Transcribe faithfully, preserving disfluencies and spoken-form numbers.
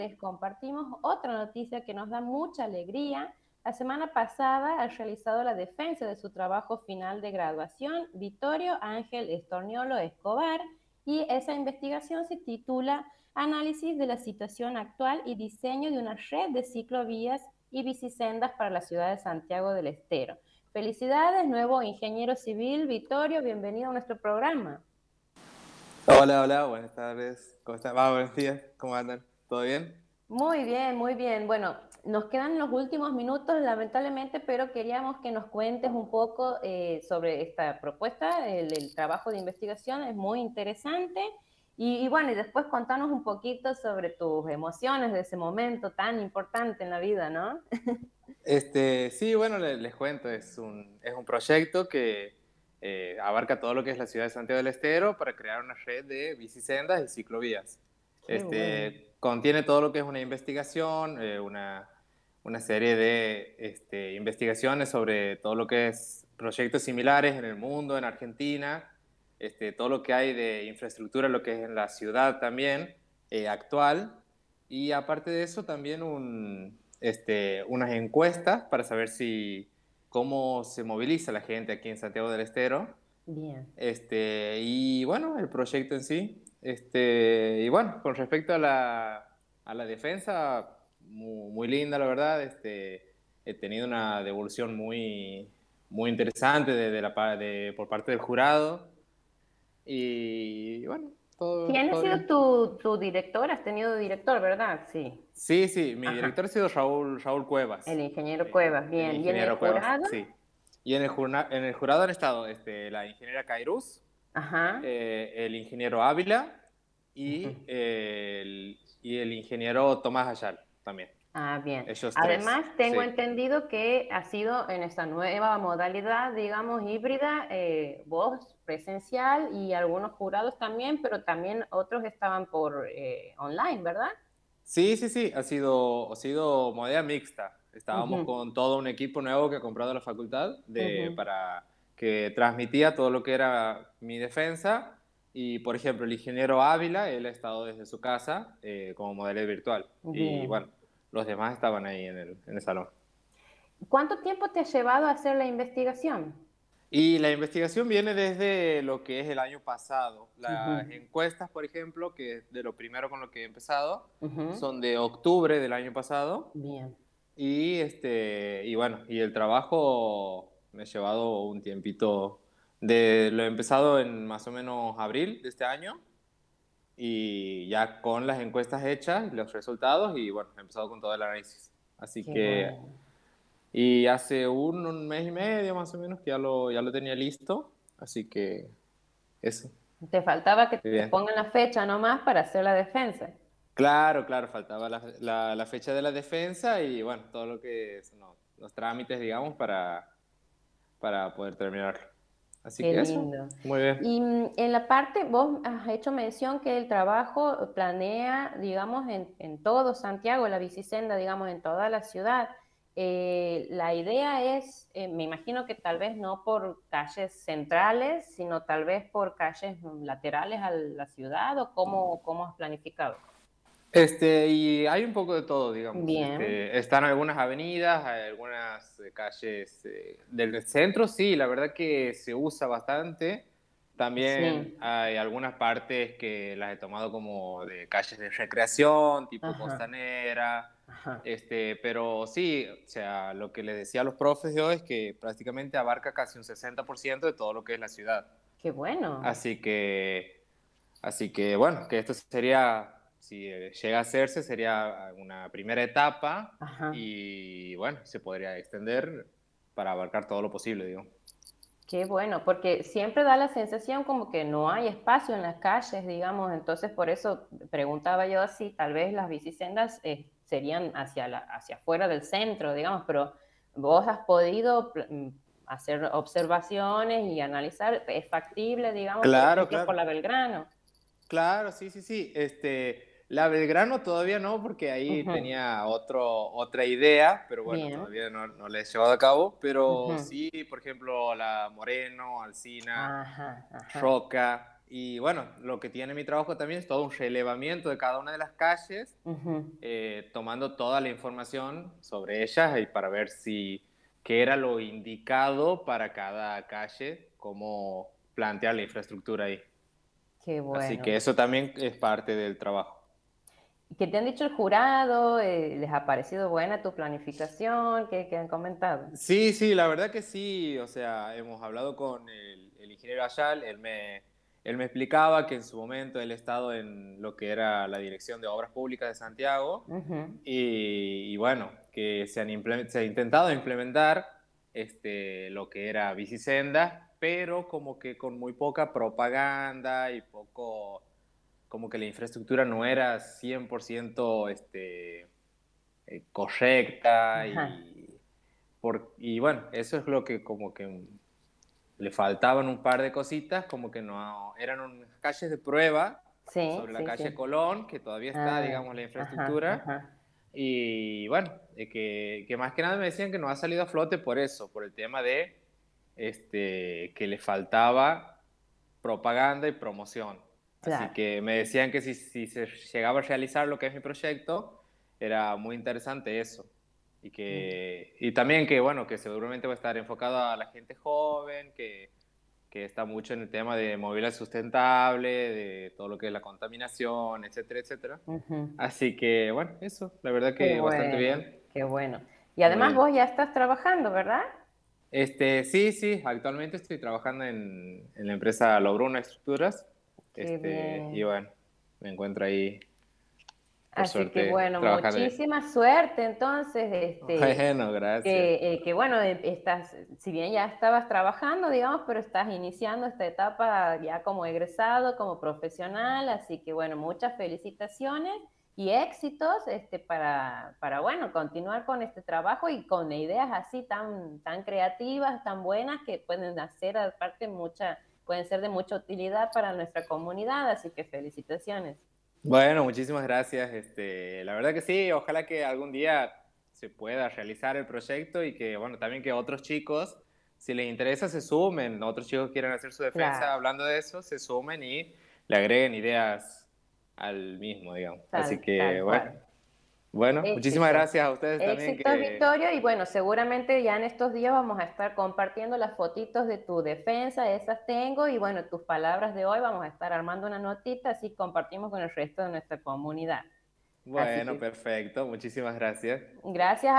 les compartimos otra noticia que nos da mucha alegría. La semana pasada ha realizado la defensa de su trabajo final de graduación, Vittorio Ángel Estorniolo Escobar, y esa investigación se titula Análisis de la situación actual y diseño de una red de ciclovías y bicisendas para la ciudad de Santiago del Estero. Felicidades, nuevo ingeniero civil, Vittorio, bienvenido a nuestro programa. Hola, hola, buenas tardes. ¿Cómo están? Va, buenos días. ¿Cómo andan? ¿Todo bien? Muy bien, muy bien. Bueno, nos quedan los últimos minutos, lamentablemente, pero queríamos que nos cuentes un poco eh, sobre esta propuesta. El, el trabajo de investigación es muy interesante. Y, y bueno, y después contanos un poquito sobre tus emociones de ese momento tan importante en la vida, ¿no? Este, sí, bueno, les, les cuento, es un, es un proyecto que eh, abarca todo lo que es la ciudad de Santiago del Estero para crear una red de bicisendas y ciclovías. Qué bueno. Este, contiene todo lo que es una investigación, eh, una, una serie de este, investigaciones sobre todo lo que es proyectos similares en el mundo, en Argentina, este, todo lo que hay de infraestructura, lo que es en la ciudad también, eh, actual. Y aparte de eso, también un, este, unas encuestas para saber si, cómo se moviliza la gente aquí en Santiago del Estero. Bien. Este, y bueno, el proyecto en sí. Este, y bueno, con respecto a la, a la defensa, muy, muy linda, la verdad. Este, he tenido una devolución muy, muy interesante de, de la, de, por parte del jurado. Y bueno, todo, ¿Quién ha todo sido bien. tu, tu director? Has tenido director, ¿verdad? Sí. Sí, sí, mi Ajá. director ha sido Raúl, Raúl El Cuevas, ingeniero eh, Cuevas, el bien. ¿Y en el ingeniero Cuevas, jurado? sí. Y en el, jurna- en el jurado han estado este, la ingeniera Cairuz, Ajá. eh, el ingeniero Ávila Ujú. y, eh, el, y el ingeniero Tomás Ayal también. Ah, bien. Ellos tres, Además, tengo sí. entendido que ha sido en esta nueva modalidad, digamos, híbrida, eh, vos presencial y algunos jurados también, pero también otros estaban por eh, online, ¿verdad? Sí, sí, sí, ha sido, ha sido modalidad mixta. Estábamos Ujú, con todo un equipo nuevo que ha comprado la facultad de, ujú. para que transmitía todo lo que era mi defensa. Y, por ejemplo, el ingeniero Ávila, él ha estado desde su casa eh, como modelo virtual. Y Bien. bueno, los demás estaban ahí en el, en el salón. ¿Cuánto tiempo te ha llevado a hacer la investigación? Y la investigación viene desde lo que es el año pasado. Las Ujú, encuestas, por ejemplo, que es de lo primero con lo que he empezado, ujú. son de octubre del año pasado. Bien. Y, este, y bueno, y el trabajo me ha llevado un tiempito. De, lo he empezado en más o menos abril de este año y ya con las encuestas hechas, los resultados y bueno, he empezado con todo el análisis. Así Qué que, bueno. y hace un, un mes y medio más o menos que ya lo, ya lo tenía listo. Así que eso, Te faltaba que te bien. pongan la fecha nomás para hacer la defensa. Claro, claro, faltaba la, la, la fecha de la defensa y bueno, todo lo que son los, los trámites, digamos, para para poder terminarlo. Así Qué que eso, lindo. muy bien. Y mm, en la parte, vos has hecho mención que el trabajo planea, digamos, en, en todo Santiago, la bicisenda, digamos, en toda la ciudad. Eh, la idea es, eh, me imagino que tal vez no por calles centrales, sino tal vez por calles mm, laterales a la ciudad, o cómo, cómo has planificado. Este, y hay un poco de todo, digamos. Bien, Este, están algunas avenidas, hay algunas eh, calles eh, del centro, sí, la verdad que se usa bastante. También sí, hay algunas partes que las he tomado como de calles de recreación, tipo ajá, Costanera. ajá, Este, pero sí, o sea, lo que les decía a los profes yo es que prácticamente abarca casi un sesenta por ciento de todo lo que es la ciudad. qué bueno. Así que Así que bueno, que esto sería, si eh, llega a hacerse, sería una primera etapa Ajá. y bueno, se podría extender para abarcar todo lo posible, digo. Qué bueno, porque siempre da la sensación como que no hay espacio en las calles, digamos, entonces por eso preguntaba yo si tal vez las bicisendas eh, serían hacia, la, hacia afuera del centro, digamos, pero vos has podido mm, hacer observaciones y analizar, es factible, digamos, por Claro, ejemplo, por claro. la Belgrano. Claro, sí, sí, sí. Este, la Belgrano todavía no, porque ahí Ujú. tenía otro, otra idea, pero bueno, Bien. todavía no, no la he llevado a cabo. Pero Ujú. sí, por ejemplo, la Moreno, Alsina, Ajá, ajá. Roca. y bueno, lo que tiene mi trabajo también es todo un relevamiento de cada una de las calles, Ujú. eh, tomando toda la información sobre ellas y para ver si qué era lo indicado para cada calle, cómo plantear la infraestructura ahí. Qué Así bueno. que eso también es parte del trabajo. ¿Qué te han dicho el jurado? Eh, ¿les ha parecido buena tu planificación? ¿Qué, qué han comentado? Sí, sí, la verdad que sí. O sea, hemos hablado con el, el ingeniero Ayal, él me, él me explicaba que en su momento él ha estado en lo que era la Dirección de Obras Públicas de Santiago Ujú. y, y bueno, que se, han implement- se ha intentado implementar este, lo que era bicisendas, pero como que con muy poca propaganda y poco, como que la infraestructura no era cien por ciento este, eh, correcta Ajá. y, por, y bueno, eso es lo que como que le faltaban un par de cositas, como que no, eran unas calles de prueba Sí, sobre la sí, calle sí. Colón, que todavía está, Ah, digamos, la ajá, infraestructura, ajá. y bueno, eh, que, que más que nada me decían que no ha salido a flote por eso, por el tema de este, que le faltaba propaganda y promoción. Así Claro. que me decían que si, si se llegaba a realizar lo que es mi proyecto, era muy interesante eso. Y, Mm. que, y también que, bueno, que seguramente va a estar enfocado a la gente joven, que, que está mucho en el tema de movilidad sustentable, de todo lo que es la contaminación, etcétera, etcétera. Ujú. Así que, bueno, eso, la verdad Qué que bastante bueno, bien. qué bueno. Y Muy además bien. vos ya estás trabajando, ¿verdad? Este, sí, sí, actualmente estoy trabajando en, en la empresa Lobruna Estructuras. Qué Este, y bien. bueno, me encuentro ahí, por Así que suerte, bueno, trabajando bien. muchísima suerte entonces, este, Bueno, gracias. que, eh, que bueno, eh, estás, si bien ya estabas trabajando, digamos, pero estás iniciando esta etapa ya como egresado, como profesional, así que bueno, muchas felicitaciones y éxitos este, para, para, bueno, continuar con este trabajo y con ideas así tan, tan creativas, tan buenas, que pueden hacer aparte mucha, pueden ser de mucha utilidad para nuestra comunidad, así que felicitaciones. Bueno, muchísimas gracias. Este, la verdad que sí, ojalá que algún día se pueda realizar el proyecto y que, bueno, también que otros chicos, si les interesa, se sumen, otros chicos quieran hacer su defensa Claro, hablando de eso, se sumen y le agreguen ideas al mismo, digamos. Así tal, que, tal bueno, cual. bueno, muchísimas Éxitos. gracias a ustedes también Éxitos, que, Victorio, y bueno, seguramente ya en estos días vamos a estar compartiendo las fotitos de tu defensa, esas tengo, y bueno, tus palabras de hoy, vamos a estar armando una notita, así compartimos con el resto de nuestra comunidad. Así bueno, que perfecto, muchísimas gracias. gracias.